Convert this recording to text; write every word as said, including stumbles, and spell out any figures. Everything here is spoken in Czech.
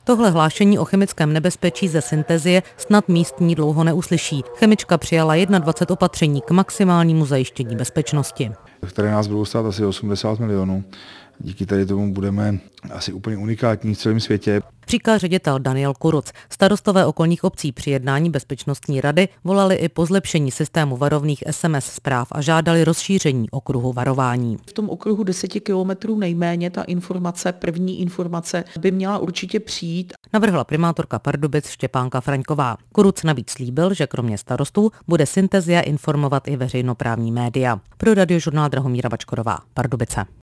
Tohle hlášení o chemickém nebezpečí ze Synthesie snad místní dlouho neuslyší. Chemička přijala dvacet jedna opatření k maximálnímu zajištění bezpečnosti, které nás budou stát asi osmdesát milionů. Díky tady tomu budeme asi úplně unikátní v celém světě. Říká ředitel Daniel Kuruc. Starostové okolních obcí při jednání Bezpečnostní rady volali i po zlepšení systému varovných es em es zpráv a žádali rozšíření okruhu varování. V tom okruhu deseti kilometrů nejméně ta informace, první informace by měla určitě přijít. Navrhla primátorka Pardubic Štěpánka Fraňková. Kuruc navíc slíbil, že kromě starostů bude Synthesia informovat i veřejnoprávní média. Pro Radiožurnál Drahomíra Bačkorová, Pardubice.